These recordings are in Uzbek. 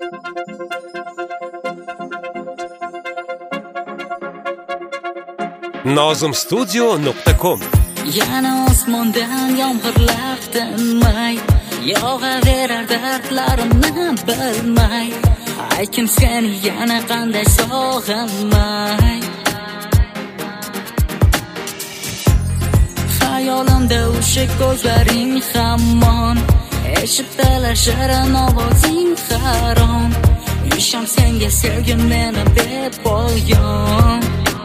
nozimstudio.com Yana osmondan yomg'irlar tinmay yog'averar dardlarimni bilmay. Aykim seni yana qanday sog'inmay. Xayolimda o'sha ko'zlaring hamon eshitdilar shirin ovozing harom. Isham senga sevgim meni bepoyon.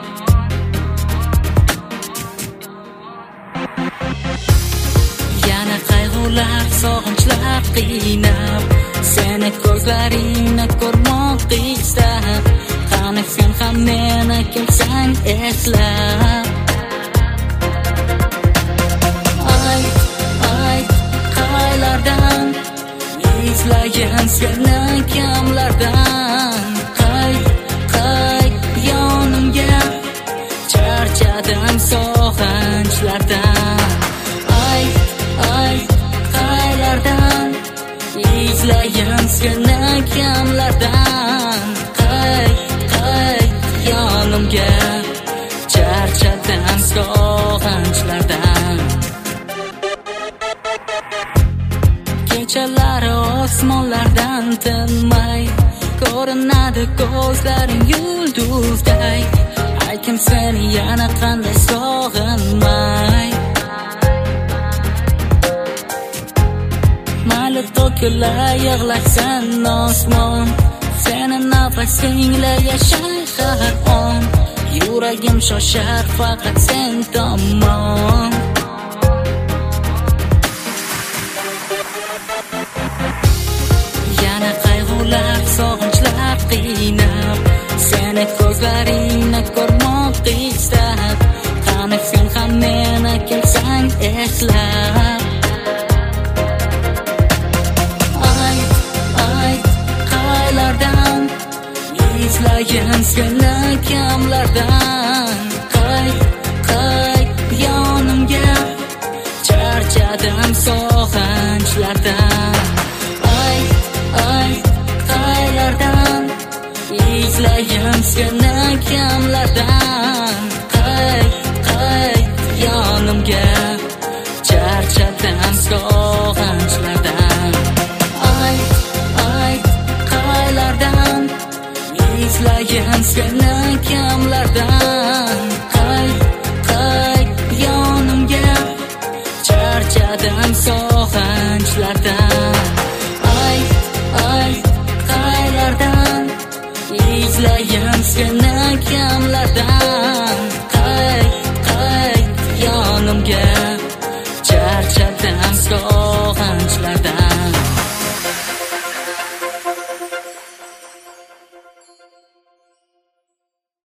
Yana qayg'ular, sog'inchlar qiynab, seni ko'zlaringni ko'rmoq istab. Qani sen ham meni kimsan eslab. Ayt, qaylardan izlagan seni kimlardan. Qayt yonimga, charchadim sog'inchlardan. Ayt, qaylardan izlagan seni kimlardan. Qayt yonimga, charchadim sog'inchlardan. Kechalari osmonlardan tinmay ko'rinadi ko'zlaring yulduzday. Aykim seni yana qanday sog'inmay. Mayli to'kilay yig'lasan osmon, seni nafasingla yashay har on. Yuragim shoshar faqat sen tomon. Yana qayg'ular, sog'inchlar qiynab, seni ko'zlaringni ko'rmoq istab. Qani sen ham meni kimsan eslab. Ayt, qaylardan izlagan seni kimlardan. Qayt yonimga, charchadim sog'inchlardan. Ayt, qaylardan izlagan seni kimlardan. Qayt yonimga, charchadim sog'inchlardan. Ayt, qaylardan izlagan seni kimlardan. Qayt yonimga, charchadim sog'inchlardan. Ayt, qaylardan izlagan seni kimlardan. Qayt yonimga, charchadim